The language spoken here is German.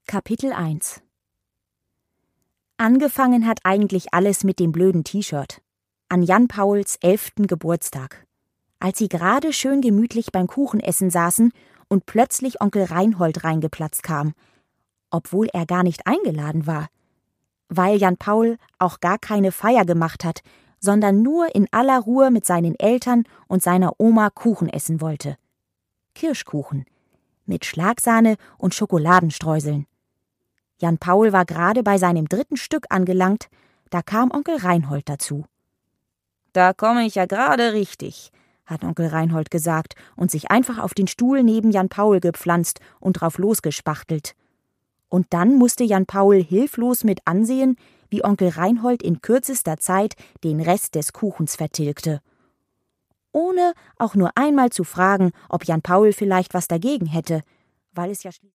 Kapitel 1 Angefangen hat eigentlich alles mit dem blöden T-Shirt. An Jan Pauls 11. Geburtstag. Als sie gerade schön gemütlich beim Kuchenessen saßen und plötzlich Onkel Reinhold reingeplatzt kam. Obwohl er gar nicht eingeladen war. Weil Jan Paul auch gar keine Feier gemacht hat, sondern nur in aller Ruhe mit seinen Eltern und seiner Oma Kuchen essen wollte. Kirschkuchen. Mit Schlagsahne und Schokoladenstreuseln. Jan Paul war gerade bei seinem 3. Stück angelangt, da kam Onkel Reinhold dazu. »Da komme ich ja gerade richtig«, hat Onkel Reinhold gesagt und sich einfach auf den Stuhl neben Jan Paul gepflanzt und drauf losgespachtelt. Und dann musste Jan Paul hilflos mit ansehen, wie Onkel Reinhold in kürzester Zeit den Rest des Kuchens vertilgte. Ohne auch nur einmal zu fragen, ob Jan Paul vielleicht was dagegen hätte, weil es ja schließlich